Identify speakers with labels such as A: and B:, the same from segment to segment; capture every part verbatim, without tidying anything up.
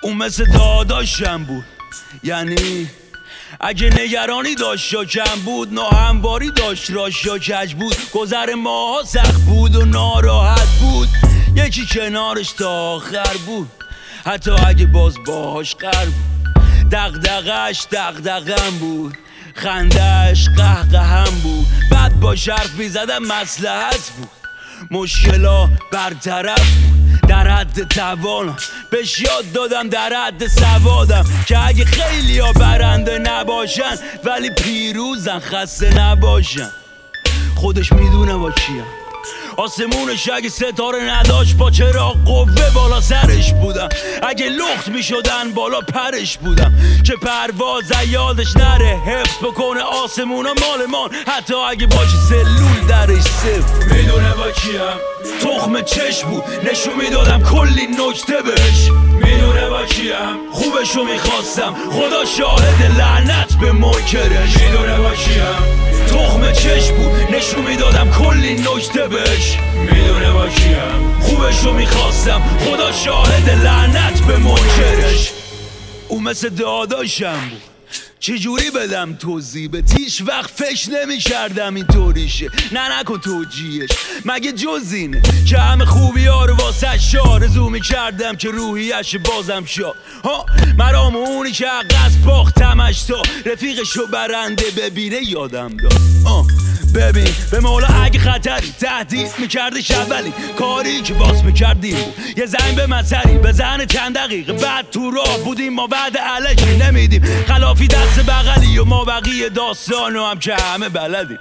A: اون مثل داداشم بود، یعنی اگه نگرانی داشت یا کم بود، ناهمواری داشت راش یا کج بود، گذر ماها سخت بود و ناراحت بود، یکی کنارش تا آخر بود، حتی اگه باز باهاش قرب بود. دغدغش دغدغم بود، خندهش قهقهم بود، بعد با حرف میزدم مصلحت بود، مشکلا برطرف بود، در حد توانم بهش یاد دادم، در حد سوادم که اگه خیلی ها برنده نباشن ولی پیروزن خسته نباشن. خودش میدونه با کیم، آسمونش اگه ستاره نداشت با چراغ قوه بالا سرش بودم، اگه لخت میشدن بالا پرش بودم، که پرواز یادش نره، حفظ بکنه آسمونا مالمان، حتی اگه باشه سلول درش صفر. میدونه با کیم، تخم چشم بود، نشون میدادم کلی نکته بهش. میدونه با کیم، خوبشو میخواستم، خدا شاهد لعنت به منکرش. میدونه با کیم، تخم چشم بود، نشون میدادم کلی نکته بهش. میدونه با کیم، خوبشو میخواستم، خدا شاهد لعنت به منکرش. اون مثل داداشم بود، چجوری بدم توضیح؟ به هیچ وقت فکر نمی کردم این طوریشه، نه نکن توجیهش، مگه جز اینه که همه خوبی ها رو واسه آرزو می کردم که روحیش بازم شد. ها مرام اونی که عقص باختمش تا رفیقشو برنده ببینه یادم داد. آه ببین به مولا اگه خطری تهدید میکردش، اولی کاری که باز میکردیم بود یه زنگ به من سری بزنه چند دقیقه، بعد تو راه بودیم ما بعد علکی نمیدیم، خلافی دست بغلی و ما بقیه داستانو هم که همه بلدیم.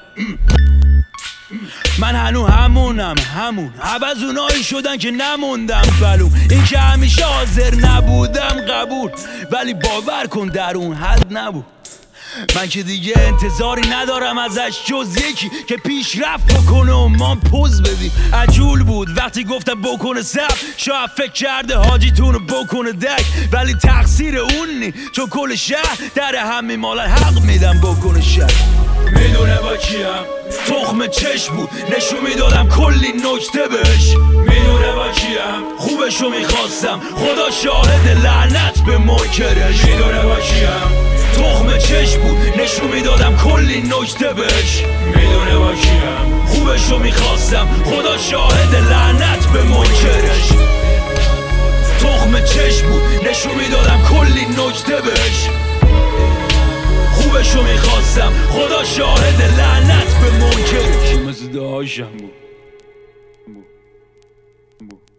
A: من هنو همونم، همون عوض اونایی شدن که نموندم فلوم، این که همیشه حاضر نبودم قبول، ولی باور کن در اون حد نبود. من که دیگه انتظاری ندارم ازش جز یکی که پیشرفت بکنه و ما پوز بدیم. عجول بود وقتی گفتم بکنه سب، شاید فکر کرده حاجیتونو بکنه دک، ولی تقصیر اون نی، چون کل شهر در همین مالن حق میدم بکنه شهر. میدونه با کیم، تخم چشم بود، نشون میدادم کلی نکته بهش. میدونه با کیم، خوبشو میخواستم، خدا شاهد لعنت به منکرش. میدونه با کیم، تخم چشم بود، نشون میدادم کلی نکته بهش. میدونه با کیم، خوبشو میخواستم، خدا شاهد لعنت به منکرش. تخم چشم بود، نشون میدادم کلی نکته بهش. خوبشو میخواستم، خدا شاهد لعنت به منکرش. مثل داشتم بود.